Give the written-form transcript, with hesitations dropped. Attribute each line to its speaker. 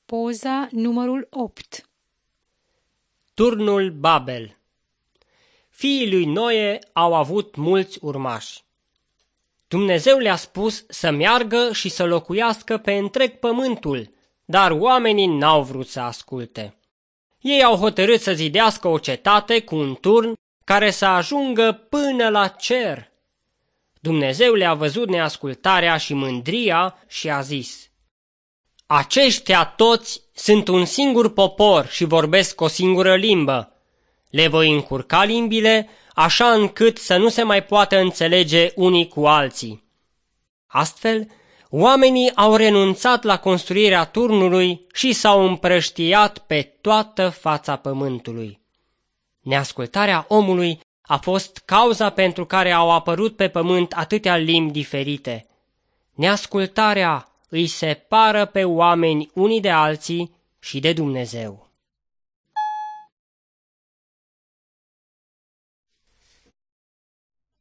Speaker 1: Poza numărul 8.
Speaker 2: Turnul Babel. Fiii lui Noe au avut mulți urmași. Dumnezeu le-a spus să meargă și să locuiască pe întreg pământul, dar oamenii n-au vrut să asculte. Ei au hotărât să zidească o cetate cu un turn care să ajungă până la cer. Dumnezeu le-a văzut neascultarea și mândria și a zis: aceștia toți sunt un singur popor și vorbesc o singură limbă. Le voi încurca limbile așa încât să nu se mai poată înțelege unii cu alții. Astfel, oamenii au renunțat la construirea turnului și s-au împrăștiat pe toată fața pământului. Neascultarea omului a fost cauza pentru care au apărut pe pământ atâtea limbi diferite. Neascultarea îi separă pe oameni unii de alții și de Dumnezeu.